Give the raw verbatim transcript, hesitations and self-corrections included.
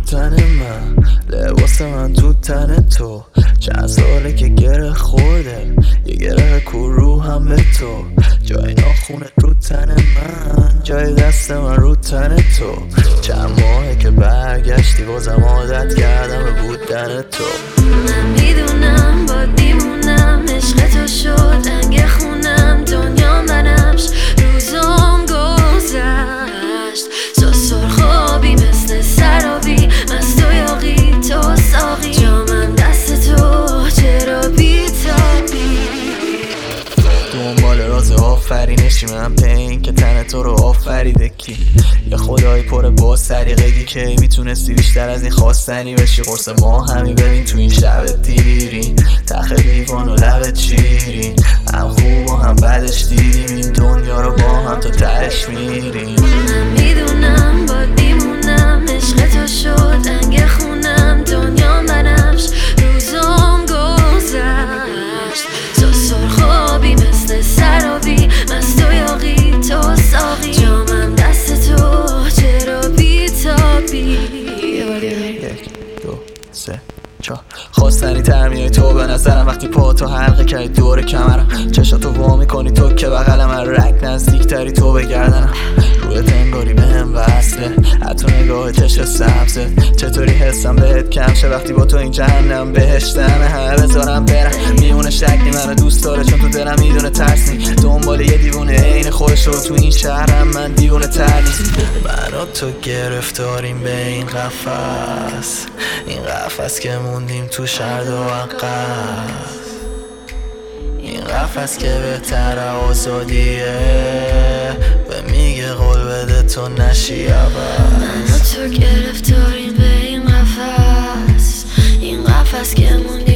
تن من، لباس من تو تن تو. چند ساله که گره خورده، یه گره کو رو هم به تو. جای ناخونت رو تن من، جای دست من رو تن تو. چند ماهه که برگشتی بازم عادت کردم به بودن تو. من میدونم باد میمونم، عشق تو شد رنگ خونم، دنیا منمش روزام گذشت. تو سرخابی مثل سرابی، مست و یاقی تو ساقی، جامم دست تو چرا بیتابی. دنبال راز آفرینشی من پین که تن تو رو آفریده کی. یه خدایی پر با سریقگی که میتونستی بیشتر از این خواستنی بشی. قرص ما همی ببین تو این شب دیری، تخ دیوان و لبت شیرین، هم خوب و هم بدش دیدیم این دنیا رو با هم تا تهش میریم. من میدونم باد میمونم، عشق تو شد رنگ خونم، دنیا منمش روزام گذشت. تو سرخابی مثل سرابی، مست و یاقی تو ساقی، جامم دست تو چرا بیتابی. یک دو سه چهار خواستنی تر میای تو به نظرم وقتی پا تو حلقه کردی دور کمرم. چشاتو وا میکنی تو که بغل من، رک نزدیک تری تو به گردنم. روی تنگاری به هم وصله، حتی نگاه چشم سبزت. چطوری حسم بهت کم شه وقتی با تو این جهنم بهشتمه. همه بذارم برم میونه شکلی منو دوست داره، چون تو دلم میدونه ترس نی. دنبال یه دیوونه عین خودش رو تو این شهرم، من دیوونه تر نیست. من و تو گرفتاریم به این قفس، این قفس که موندیم تو شرد و عقص. این قفس که بهتر آزادیه، به میگه قول بده تو نشی عوض. من و تو گرفتاریم به این قفس، این قفس که موندیم